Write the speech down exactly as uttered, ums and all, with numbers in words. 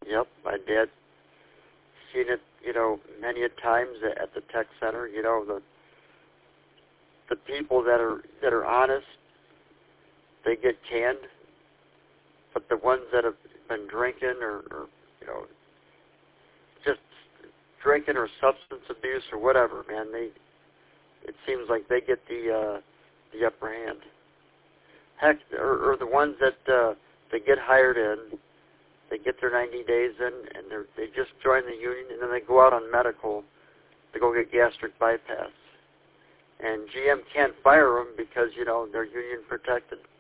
Yep, my dad seen it, you know, many a times at the tech center. You know, the the people that are that are honest, they get canned, but the ones that have been drinking or, or you know, just drinking or substance abuse or whatever, man, they it seems like they get the uh, the upper hand. Heck, or, or the ones that uh, they get hired in, they get their ninety days in, and they they just join the union, and then they go out on medical to go get gastric bypass. And G M can't fire them because, you know, they're union protected.